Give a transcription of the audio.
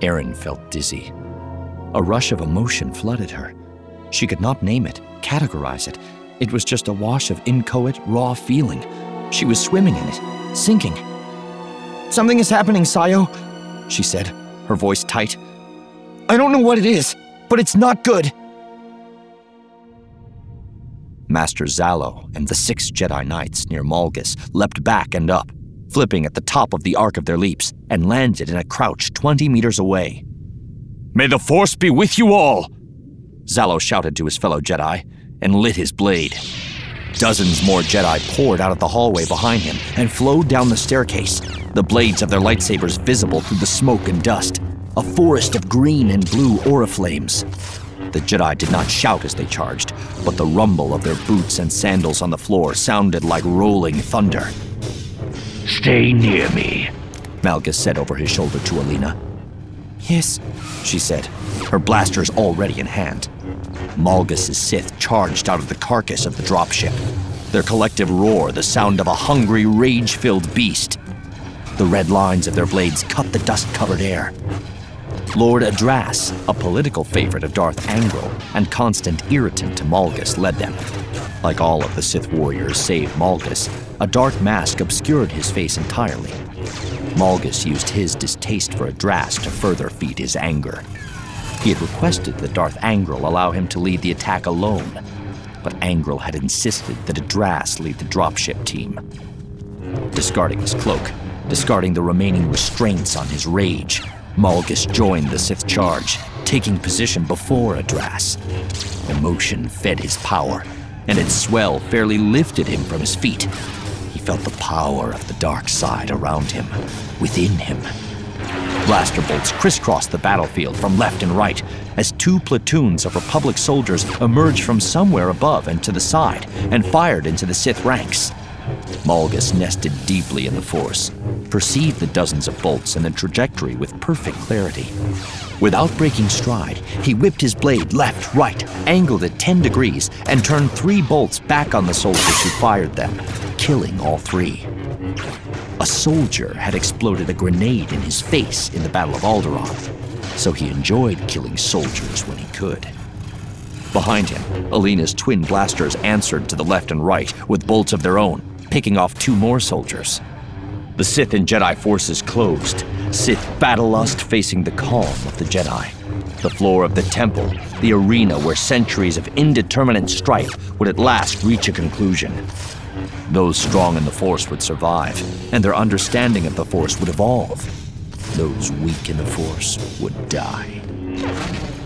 Erin felt dizzy. A rush of emotion flooded her. She could not name it, categorize it. It was just a wash of inchoate, raw feeling. She was swimming in it, sinking. "Something is happening, Sayo," she said, her voice tight. "I don't know what it is, but it's not good." Master Zalo and the 6 Jedi Knights near Malgus leapt back and up, flipping at the top of the arc of their leaps, and landed in a crouch 20 meters away. "May the Force be with you all!" Zalo shouted to his fellow Jedi, and lit his blade. Dozens more Jedi poured out of the hallway behind him and flowed down the staircase, the blades of their lightsabers visible through the smoke and dust, a forest of green and blue aura flames. The Jedi did not shout as they charged, but the rumble of their boots and sandals on the floor sounded like rolling thunder. "Stay near me," Malgus said over his shoulder to Alina. "Yes," she said, her blasters already in hand. Malgus' Sith charged out of the carcass of the dropship, their collective roar the sound of a hungry, rage-filled beast. The red lines of their blades cut the dust-covered air. Lord Adras, a political favorite of Darth Angral and constant irritant to Malgus, led them. Like all of the Sith warriors save Malgus, a dark mask obscured his face entirely. Malgus used his distaste for Adras to further feed his anger. He had requested that Darth Angral allow him to lead the attack alone, but Angral had insisted that Adras lead the dropship team. Discarding his cloak, discarding the remaining restraints on his rage, Malgus joined the Sith charge, taking position before Adras. Emotion fed his power, and its swell fairly lifted him from his feet. He felt the power of the dark side around him, within him. Blaster bolts crisscrossed the battlefield from left and right as 2 platoons of Republic soldiers emerged from somewhere above and to the side and fired into the Sith ranks. Malgus nested deeply in the Force, perceived the dozens of bolts and the trajectory with perfect clarity. Without breaking stride, he whipped his blade left, right, angled it 10 degrees, and turned 3 bolts back on the soldiers who fired them, killing all 3. A soldier had exploded a grenade in his face in the Battle of Alderaan, so he enjoyed killing soldiers when he could. Behind him, Alina's twin blasters answered to the left and right with bolts of their own, picking off 2 more soldiers. The Sith and Jedi forces closed, Sith battle lust facing the calm of the Jedi. The floor of the temple, the arena where centuries of indeterminate strife would at last reach a conclusion. Those strong in the Force would survive, and their understanding of the Force would evolve. Those weak in the Force would die.